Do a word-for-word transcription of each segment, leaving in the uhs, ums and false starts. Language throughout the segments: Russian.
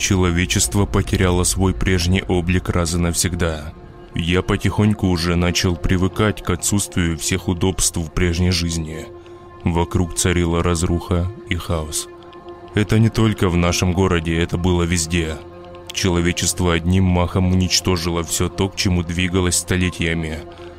Человечество потеряло свой прежний облик раз и навсегда. Я потихоньку уже начал привыкать к отсутствию всех удобств в прежней жизни. Вокруг царила разруха и хаос. Это не только в нашем городе, это было везде. Человечество одним махом уничтожило все то, к чему двигалось столетиями.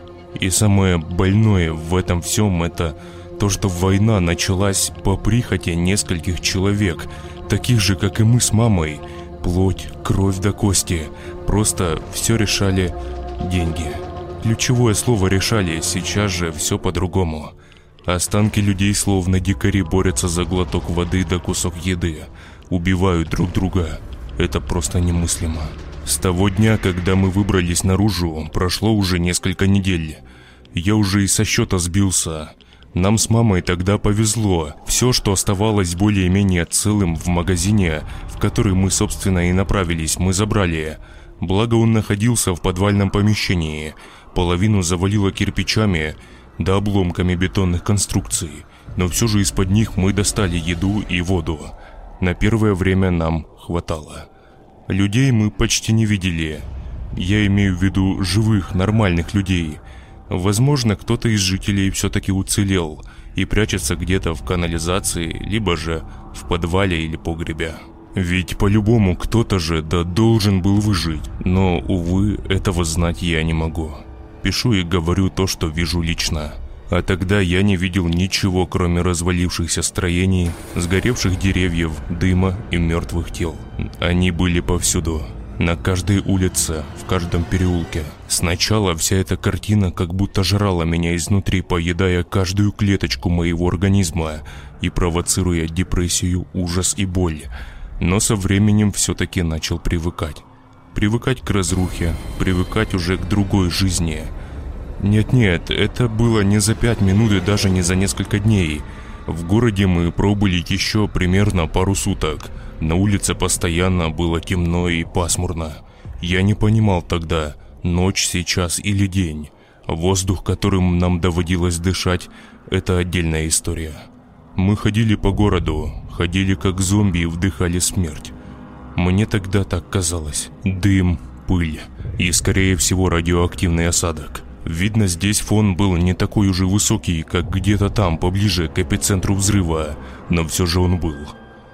И самое больное в этом всем — это то, что война началась по прихоти нескольких человек, таких же, как и мы с мамой. Плоть, кровь до кости. Просто все решали деньги. Ключевое слово «решали», сейчас же все по-другому. Останки людей, словно дикари, борются за глоток воды да кусок еды. Убивают друг друга. Это просто немыслимо. С того дня, когда мы выбрались наружу, прошло уже несколько недель. Я уже и со счета сбился. Нам с мамой тогда повезло. Все, что оставалось более-менее целым в магазине, в который мы, собственно, и направились, мы забрали. Благо он находился в подвальном помещении. Половину завалило кирпичами да обломками бетонных конструкций. Но все же из-под них мы достали еду и воду. На первое время нам хватало. Людей мы почти не видели. Я имею в виду живых, нормальных людей. Возможно, кто-то из жителей все-таки уцелел и прячется где-то в канализации, либо же в подвале или погребе. Ведь по-любому кто-то же да должен был выжить. Но, увы, этого знать я не могу. Пишу и говорю то, что вижу лично. А тогда я не видел ничего, кроме развалившихся строений, сгоревших деревьев, дыма и мертвых тел. Они были повсюду. На каждой улице, в каждом переулке. Сначала вся эта картина как будто жрала меня изнутри, поедая каждую клеточку моего организма и провоцируя депрессию, ужас и боль. Но со временем все-таки начал привыкать. Привыкать к разрухе, привыкать уже к другой жизни. Нет-нет, это было не за пять минут и даже не за несколько дней. В городе мы пробыли еще примерно пару суток. На улице постоянно было темно и пасмурно. Я не понимал тогда, ночь сейчас или день. Воздух, которым нам доводилось дышать, это отдельная история. Мы ходили по городу, ходили как зомби и вдыхали смерть. Мне тогда так казалось. Дым, пыль и, скорее всего, радиоактивный осадок. Видно, здесь фон был не такой уже высокий, как где-то там, поближе к эпицентру взрыва, но все же он был.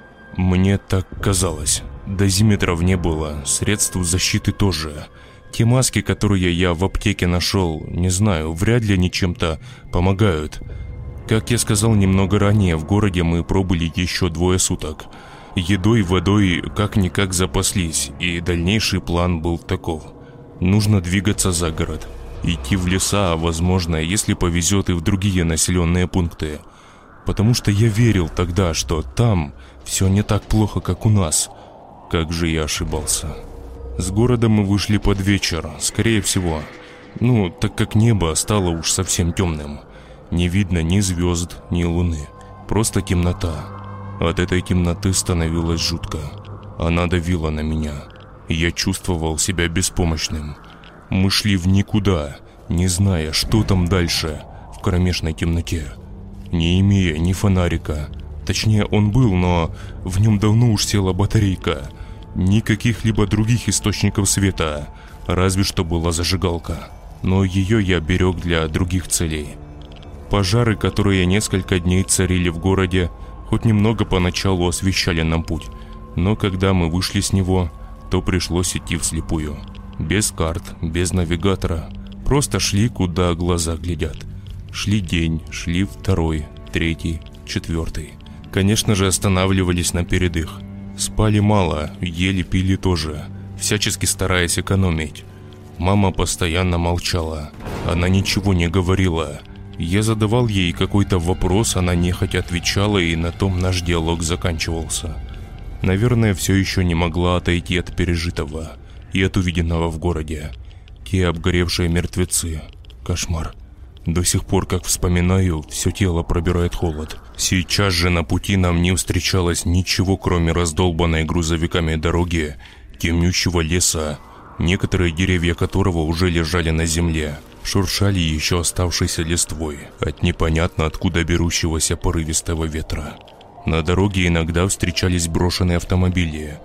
Мне так казалось. Дозиметров не было, средств защиты тоже. Те маски, которые я в аптеке нашел, не знаю, вряд ли они чем-то помогают. Как я сказал немного ранее, в городе мы пробыли еще двое суток. Едой, водой как-никак запаслись, и дальнейший план был таков. Нужно двигаться за город. Идти в леса, а возможно, если повезет, и в другие населенные пункты. Потому что я верил тогда, что там все не так плохо, как у нас. Как же я ошибался. С города мы вышли под вечер, скорее всего. Ну, так как небо стало уж совсем темным. Не видно ни звезд, ни луны. Просто темнота. От этой темноты становилось жутко. Она давила на меня. Я чувствовал себя беспомощным. Мы шли в никуда, не зная, что там дальше, в кромешной темноте. Не имея ни фонарика. Точнее, он был, но в нем давно уж села батарейка. Ни каких-либо других источников света, разве что была зажигалка. Но ее я берег для других целей. Пожары, которые несколько дней царили в городе, хоть немного поначалу освещали нам путь. Но когда мы вышли с него, то пришлось идти вслепую. Без карт, без навигатора. Просто шли, куда глаза глядят. Шли день, шли второй, третий, четвертый. Конечно же, останавливались на передых. Спали мало, ели, пили тоже, всячески стараясь экономить. Мама постоянно молчала. Она ничего не говорила. Я задавал ей какой-то вопрос, она нехотя отвечала, и на том наш диалог заканчивался. Наверное, все еще не могла отойти от пережитого и от увиденного в городе. Те обгоревшие мертвецы. Кошмар. До сих пор, как вспоминаю, все тело пробирает холод. Сейчас же на пути нам не встречалось ничего, кроме раздолбанной грузовиками дороги, темнющего леса, некоторые деревья которого уже лежали на земле, шуршали еще оставшейся листвой от непонятно откуда берущегося порывистого ветра. На дороге иногда встречались брошенные автомобили.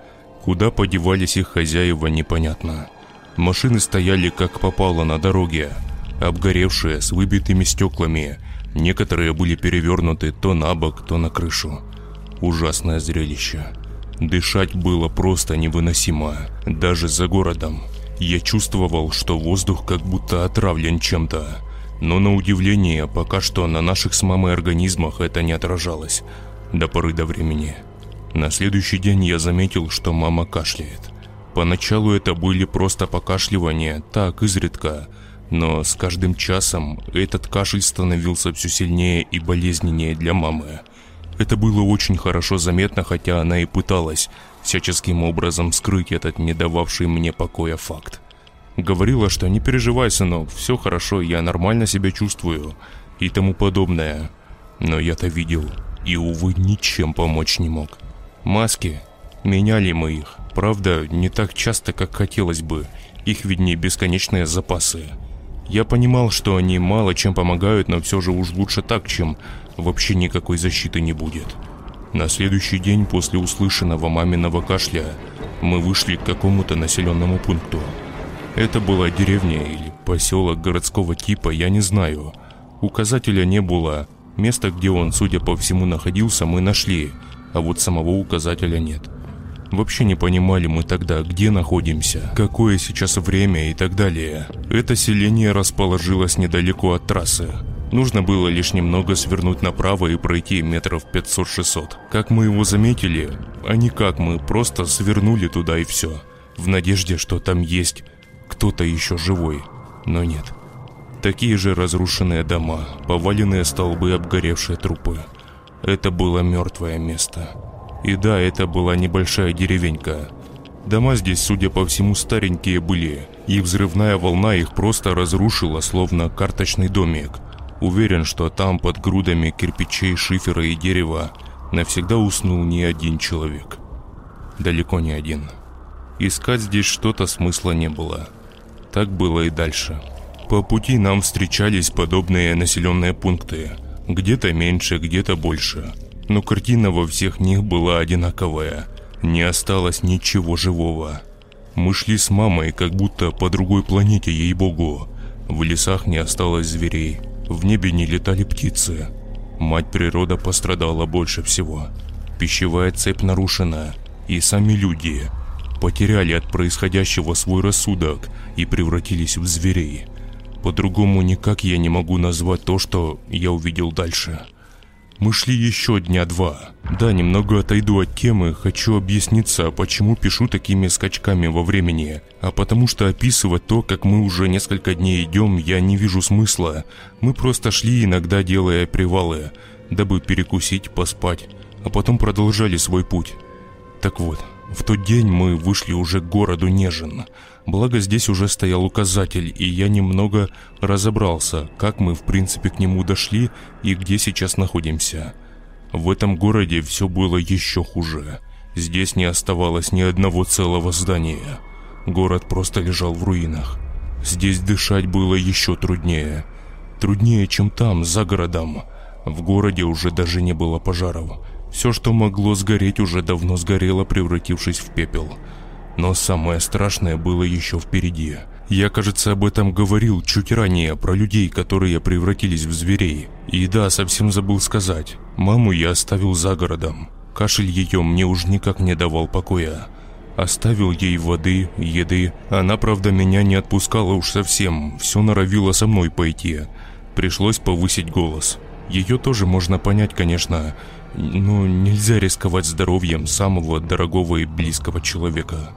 Куда подевались их хозяева, непонятно. Машины стояли как попало на дороге, обгоревшие, с выбитыми стеклами. Некоторые были перевернуты то на бок, то на крышу. Ужасное зрелище. Дышать было просто невыносимо, даже за городом. Я чувствовал, что воздух как будто отравлен чем-то. Но на удивление, пока что на наших с мамой организмах это не отражалось. До поры до времени. На следующий день я заметил, что мама кашляет. Поначалу это были просто покашливания, так, изредка. Но с каждым часом этот кашель становился все сильнее и болезненнее для мамы. Это было очень хорошо заметно, хотя она и пыталась всяческим образом скрыть этот не дававший мне покоя факт. Говорила, что не переживай, сынок, все хорошо, я нормально себя чувствую и тому подобное. Но я-то видел и, увы, ничем помочь не мог. Маски. Меняли мы их. Правда, не так часто, как хотелось бы. Их ведь не бесконечные запасы. Я понимал, что они мало чем помогают, но все же уж лучше так, чем вообще никакой защиты не будет. На следующий день после услышанного маминого кашля мы вышли к какому-то населенному пункту. Это была деревня или поселок городского типа, я не знаю. Указателя не было. Место, где он, судя по всему, находился, мы нашли, а вот самого указателя нет. Вообще не понимали мы тогда, где находимся, какое сейчас время и так далее. Это селение расположилось недалеко от трассы. Нужно было лишь немного свернуть направо и пройти метров пятьсот-шестьсот. Как мы его заметили, а не как мы, просто свернули туда и все. В надежде, что там есть кто-то еще живой, но нет. Такие же разрушенные дома, поваленные столбы, обгоревшие трупы. Это было мертвое место. И да, это была небольшая деревенька. Дома здесь, судя по всему, старенькие были, и взрывная волна их просто разрушила, словно карточный домик. Уверен, что там под грудами кирпичей, шифера и дерева навсегда уснул не один человек. Далеко не один. Искать здесь что-то смысла не было. Так было и дальше. По пути нам встречались подобные населенные пункты. Где-то меньше, где-то больше. Но картина во всех них была одинаковая. Не осталось ничего живого. Мы шли с мамой, как будто по другой планете, ей-богу. В лесах не осталось зверей. В небе не летали птицы. Мать природа пострадала больше всего. Пищевая цепь нарушена. И сами люди потеряли от происходящего свой рассудок и превратились в зверей. По-другому никак я не могу назвать то, что я увидел дальше. Мы шли еще дня два. Да, немного отойду от темы, хочу объясниться, почему пишу такими скачками во времени. А потому что описывать то, как мы уже несколько дней идем, я не вижу смысла. Мы просто шли, иногда делая привалы, дабы перекусить, поспать, а потом продолжали свой путь. Так вот, в тот день мы вышли уже к городу Нежин. Благо здесь уже стоял указатель, и я немного разобрался, как мы в принципе к нему дошли и где сейчас находимся. В этом городе все было еще хуже. Здесь не оставалось ни одного целого здания. Город просто лежал в руинах. Здесь дышать было еще труднее. Труднее, чем там, за городом. В городе уже даже не было пожаров. Все, что могло сгореть, уже давно сгорело, превратившись в пепел. Но самое страшное было еще впереди. Я, кажется, об этом говорил чуть ранее, про людей, которые превратились в зверей. И да, совсем забыл сказать. Маму я оставил за городом. Кашель ее мне уж никак не давал покоя. Оставил ей воды, еды. Она, правда, меня не отпускала уж совсем. Все норовила со мной пойти. Пришлось повысить голос. Ее тоже можно понять, конечно. Но нельзя рисковать здоровьем самого дорогого и близкого человека.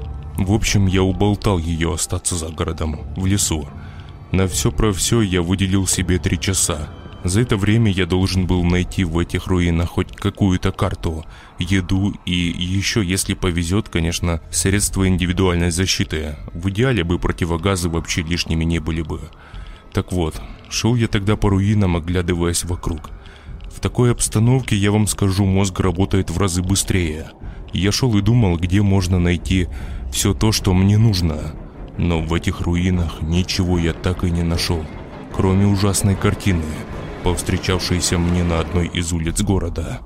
В общем, я уболтал ее остаться за городом, в лесу. На все про все я выделил себе три часа. За это время я должен был найти в этих руинах хоть какую-то карту, еду и еще, если повезет, конечно, средства индивидуальной защиты. В идеале бы противогазы вообще лишними не были бы. Так вот, шел я тогда по руинам, оглядываясь вокруг. В такой обстановке, я вам скажу, мозг работает в разы быстрее. Я шел и думал, где можно найти все то, что мне нужно. Но в этих руинах ничего я так и не нашел, кроме ужасной картины, повстречавшейся мне на одной из улиц города.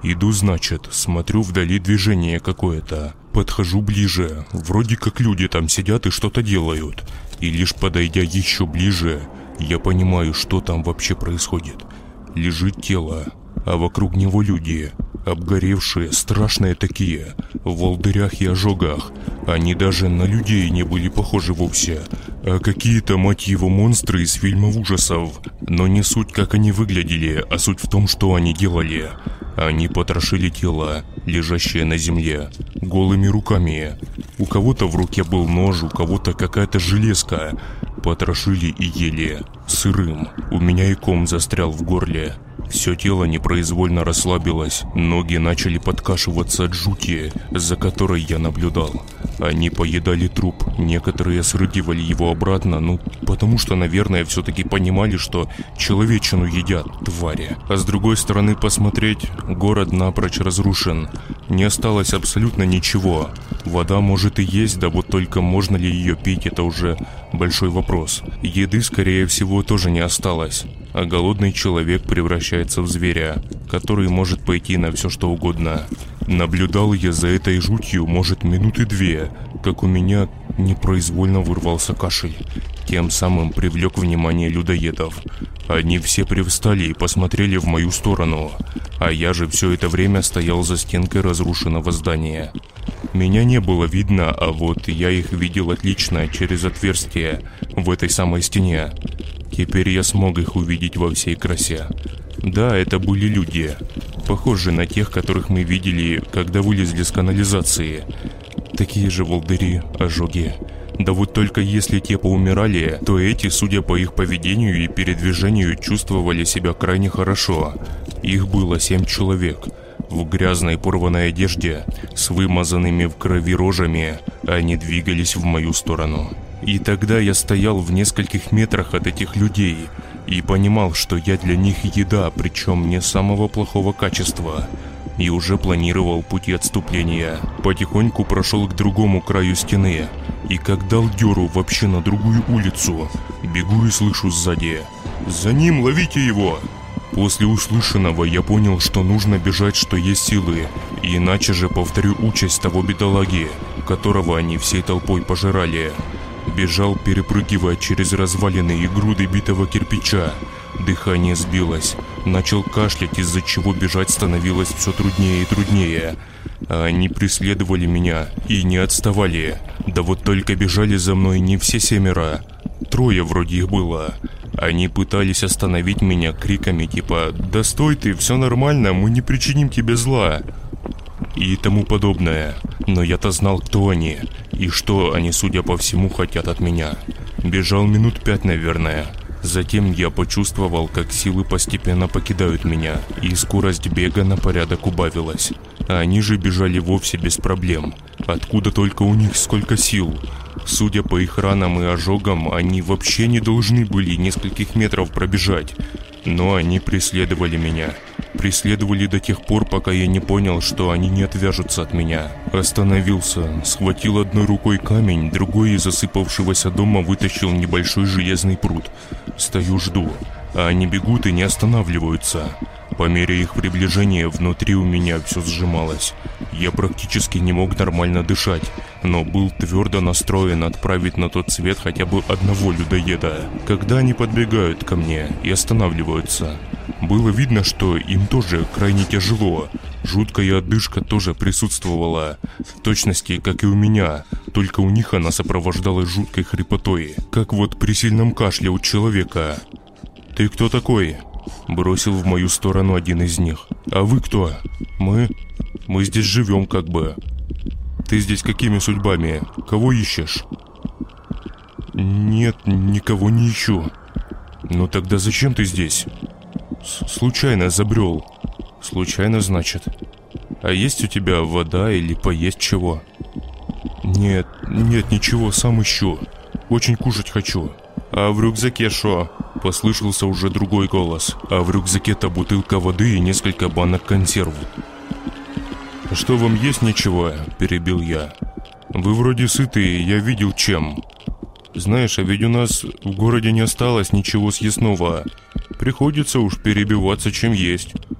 Иду, значит, смотрю вдали движение какое-то. Подхожу ближе, вроде как люди там сидят и что-то делают. И лишь подойдя еще ближе, я понимаю, что там вообще происходит. Лежит тело, а вокруг него люди. Обгоревшие, страшные такие, в волдырях и ожогах. Они даже на людей не были похожи вовсе, а какие-то, мать его, монстры из фильмов ужасов. Но не суть, как они выглядели, а суть в том, что они делали. Они потрошили тело, лежащее на земле, голыми руками. У кого-то в руке был нож, у кого-то какая-то железка. Потрошили и ели, сырым. У меня и ком застрял в горле. Все тело непроизвольно расслабилось, ноги начали подкашиваться от жути, за которой я наблюдал. Они поедали труп, некоторые срыгивали его обратно, ну, потому что, наверное, все-таки понимали, что человечину едят, твари. А с другой стороны посмотреть, город напрочь разрушен, не осталось абсолютно ничего. Вода может и есть, да вот только можно ли ее пить, это уже большой вопрос. Еды, скорее всего, тоже не осталось. А голодный человек превращается в зверя, который может пойти на все что угодно. Наблюдал я за этой жутью, может, минуты две, как у меня непроизвольно вырвался кашель. Тем самым привлек внимание людоедов. Они все привстали и посмотрели в мою сторону, а я же все это время стоял за стенкой разрушенного здания. Меня не было видно, а вот я их видел отлично через отверстие в этой самой стене. Теперь я смог их увидеть во всей красе. Да, это были люди, похожие на тех, которых мы видели, когда вылезли с канализации. Такие же волдыри, ожоги. Да вот только если те поумирали, то эти, судя по их поведению и передвижению, чувствовали себя крайне хорошо. Их было семь человек. В грязной порванной одежде, с вымазанными в крови рожами, они двигались в мою сторону. И тогда я стоял в нескольких метрах от этих людей и понимал, что я для них еда, причем не самого плохого качества. И уже планировал пути отступления. Потихоньку прошел к другому краю стены. И как дал дёру вообще на другую улицу, бегу и слышу сзади: «За ним, ловите его!» После услышанного я понял, что нужно бежать, что есть силы, иначе же повторю участь того бедолаги, которого они всей толпой пожирали. Бежал, перепрыгивая через развалины и груды битого кирпича. Дыхание сбилось, начал кашлять, из-за чего бежать становилось все труднее и труднее. А они преследовали меня и не отставали. Да вот только бежали за мной не все семеро, трое вроде их было. Они пытались остановить меня криками типа «Да стой ты, все нормально, мы не причиним тебе зла» и тому подобное. Но я-то знал, кто они и что они, судя по всему, хотят от меня. Бежал минут пять, наверное. Затем я почувствовал, как силы постепенно покидают меня, и скорость бега на порядок убавилась. А они же бежали вовсе без проблем. Откуда только у них сколько сил? Судя по их ранам и ожогам, они вообще не должны были нескольких метров пробежать. Но они преследовали меня. Преследовали до тех пор, пока я не понял, что они не отвяжутся от меня. Остановился, схватил одной рукой камень, другой из засыпавшегося дома вытащил небольшой железный прут. Стою, жду, а они бегут и не останавливаются. По мере их приближения внутри у меня все сжималось. Я практически не мог нормально дышать, но был твердо настроен отправить на тот свет хотя бы одного людоеда. Когда они подбегают ко мне и останавливаются, было видно, что им тоже крайне тяжело. Жуткая одышка тоже присутствовала, в точности, как и у меня, только у них она сопровождалась жуткой хрипотой, как вот при сильном кашле у человека. «Ты кто такой?» Бросил в мою сторону один из них. «А вы кто?» «Мы? Мы здесь живем как бы». «Ты здесь какими судьбами? Кого ищешь?» «Нет, никого не ищу». «Ну тогда зачем ты здесь?» «Случайно забрел». «Случайно, значит? А есть у тебя вода или поесть чего?» «Нет, нет, ничего, сам ищу. Очень кушать хочу». «А в рюкзаке шо?» Послышался уже другой голос. «А в рюкзаке-то бутылка воды и несколько банок консерв». «Что, вам есть ничего?» – перебил я. «Вы вроде сытые, я видел чем. Знаешь, а ведь у нас в городе не осталось ничего съестного. Приходится уж перебиваться чем есть».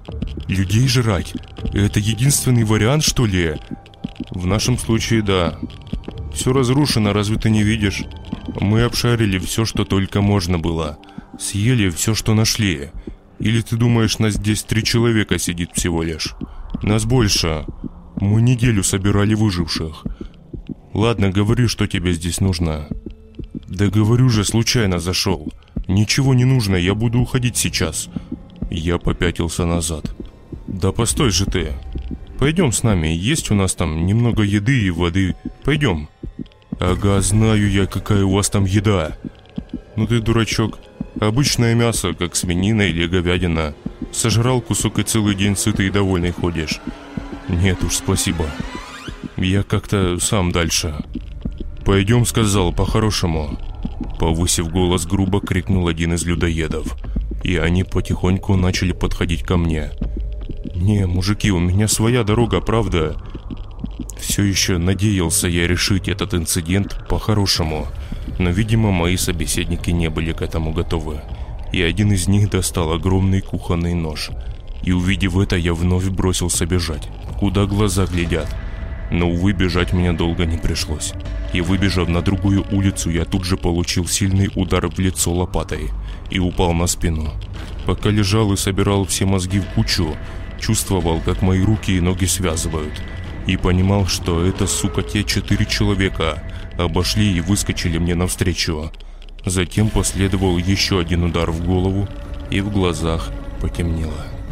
Людей жрать? Это единственный вариант, что ли? В нашем случае, да. Все разрушено, разве ты не видишь? Мы обшарили все, что только можно было. Съели все, что нашли. Или ты думаешь, нас здесь три человека сидит всего лишь? Нас больше. Мы неделю собирали выживших. Ладно, говори, что тебе здесь нужно. Да говорю же, случайно зашел. Ничего не нужно, я буду уходить сейчас. Я попятился назад. Да постой же ты. Пойдем с нами, есть у нас там немного еды и воды. Пойдем. Ага, знаю я, какая у вас там еда. Ну ты дурачок. Обычное мясо, как свинина или говядина. Сожрал кусок и целый день сытый и довольный ходишь. Нет уж, спасибо. Я как-то сам дальше. Пойдем, сказал, по-хорошему. Повысив голос, грубо крикнул один из людоедов. И они потихоньку начали подходить ко мне. Не, мужики, у меня своя дорога, правда? Все еще надеялся я решить этот инцидент по-хорошему. Но, видимо, мои собеседники не были к этому готовы. И один из них достал огромный кухонный нож. И увидев это, я вновь бросился бежать, куда глаза глядят. Но, увы, бежать мне долго не пришлось. И выбежав на другую улицу, я тут же получил сильный удар в лицо лопатой и упал на спину. Пока лежал и собирал все мозги в кучу, чувствовал, как мои руки и ноги связывают. И понимал, что это, сука, те четыре человека обошли и выскочили мне навстречу. Затем последовал еще один удар в голову, и в глазах потемнело.